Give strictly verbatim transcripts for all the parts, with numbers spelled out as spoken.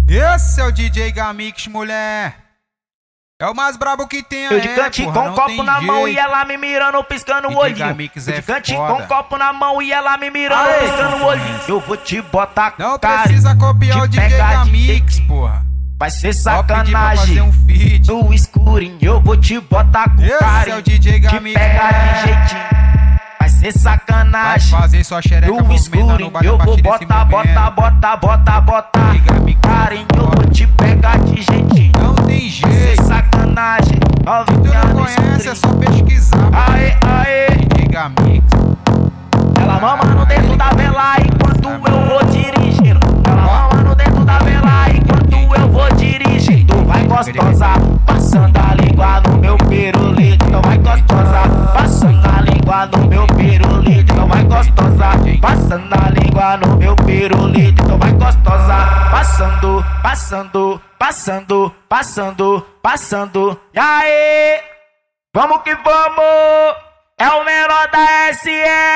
Esse é o D J Gamix, mulher. É o mais brabo que tem aí. Eu de cantinho com um copo na mão e ela me mirando, piscando o olhinho. Eu de cantinho com um copo na mão e ela me mirando, piscando o olhinho. Eu vou te botar com Não precisa copiar o D J Gamix, porra. Vai ser sacanagem um feat. no escurinho. Eu vou te botar com Esse carinho. é o D J Gamix. Te pegar de jeitinho. Vai ser sacanagem Vai fazer sua xereca no escurinho. Eu vou botar, botar, botar, botar, botar carinho. Eu vou te pegar de jeitinho. Não tem jeito. Vai ser sacanagem. Se tu não conhece, é só pesquisar. Aê, aê. D J Gamix. Ela mama no dentro da vela enquanto eu vou dirigindo. Ela mama no dentro da vela enquanto eu vou dirigindo. Tu vai gostosa, passando a língua no meu pirulito. Tu vai gostosa, passando a língua no meu pirulito. Tu vai gostosa, passando a língua no meu pirulito. Tu vai gostosa, passando, passando, passando, passando, passando. E aí, vamos que vamos! É o menor da S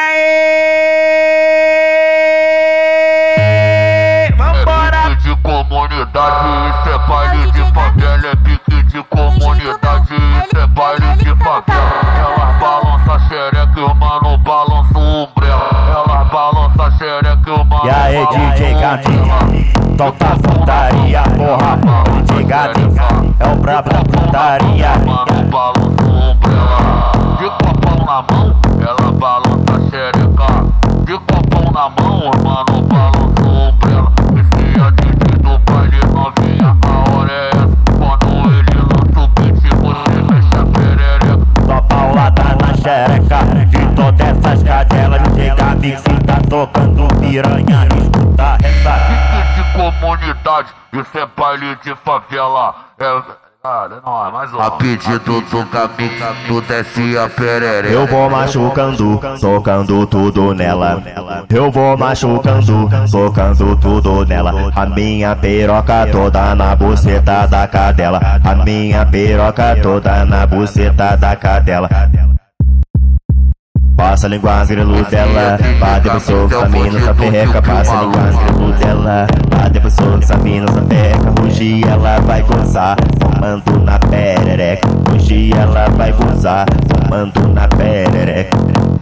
R. Vambora! É pique de comunidade, isso é baile de favela. É pique de comunidade, isso é baile de favela. Ela balança a xereca e o mano balança o umbrella. Ela balança a xereca e o mano. E aí, D J Gamix, toca a putaria, porra. D J Gamix é o brabo da putaria. Mano balança o umbrella. De copão na mão, ela balança a xereca. De copão na mão, mano balança o umbrella. Esse é D J do baile novinha, a hora é essa. Quando ele lança o beat, você mexe a perereca. Só paulada na xereca de todas essas cadelas. D J Gamix tá tocando piranha, escuta essa. Pique de comunidade, isso é baile de favela. É... Cara, não, é mais um. A pedido do Gamix, tu desce a perereca. Eu vou machucando, tocando tudo nela. Eu vou machucando, tocando tudo nela. A minha piroca toda na buceta da cadela. A minha piroca toda na buceta da cadela. Passa a língua grilo dela, bate pro soco, caminho nessa perreca. Passa a língua grilo dela, bate pro soco, caminho nessa perreca. Hoje ela vai gozar, fumando na perereca. Hoje ela vai gozar, fumando na perereca.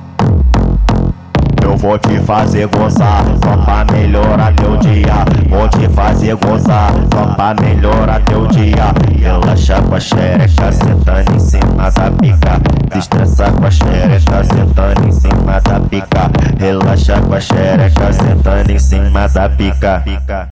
Eu vou te fazer gozar, só pra melhorar teu dia. Vou te fazer gozar, só pra melhorar teu dia. Relaxa com a xereca, sentando em cima da pica. Destressa com a xereca, sentando em cima da pica. Relaxa com a xereca, sentando em cima da pica.